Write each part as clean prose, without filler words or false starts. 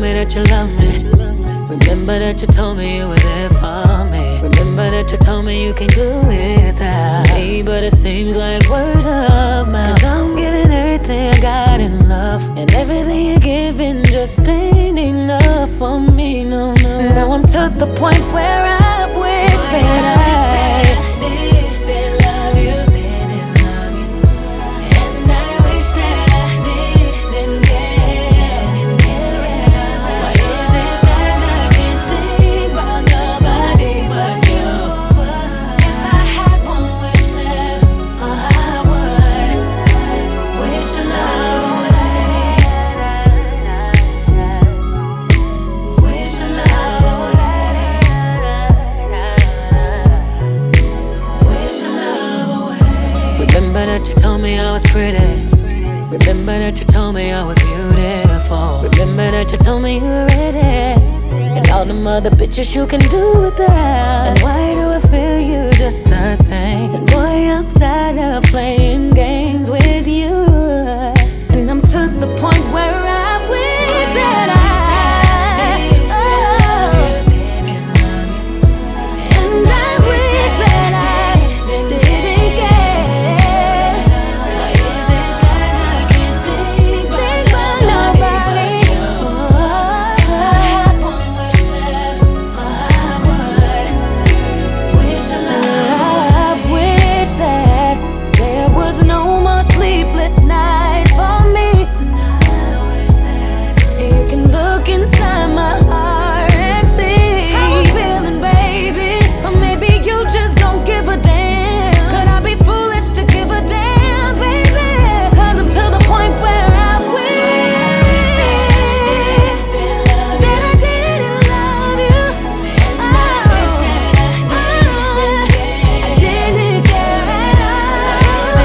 me that you love me. Remember that you told me you were there for me. Remember that you told me you can do without me. But it seems like word of mouth, 'cause I'm giving everything I got in love, and everything you're giving just ain't enough for me, no, no. Now I'm to the point where I wish that I didn't love you, didn't love you. And I wish that I didn't care. Why is it that I can't think about nobody but you? If I had one wish left, I would wish your love away. Wish your love away. Wish your love away. Remember that you told me I was pretty. Remember that you told me I was beautiful. Remember that you told me you were ready, and all them other bitches you can do without. And why do I feel you just the same? And boy, I'm tired of playing games with you. And I'm to the point where I wish that I and I wish that I didn't care. Why is it that I can't think about nobody? If I had one wish left, I would wish your love. I wish that there was no more sleepless nights for me. You can look inside my heart and see how I'm feeling, baby. Or maybe you just don't give a damn. Could I be foolish to give a damn, baby? 'Cause I'm to the point where I wish that I didn't love you. I wish that I didn't care at all.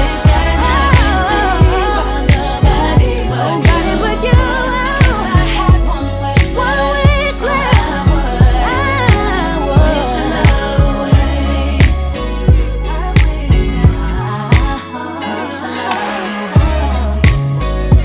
Nobody but you. If I had one wish left, I would wish your love away. I wish that I wish your love away.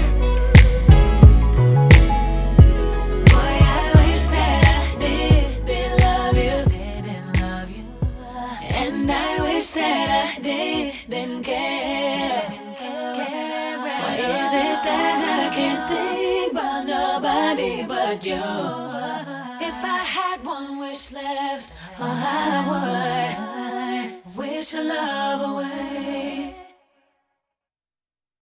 Boy, I wish that I didn't love you, didn't love you. And I wish that I didn't care. Why is it that I can't think about nobody but you? If I had one wish left, I would wish your love away.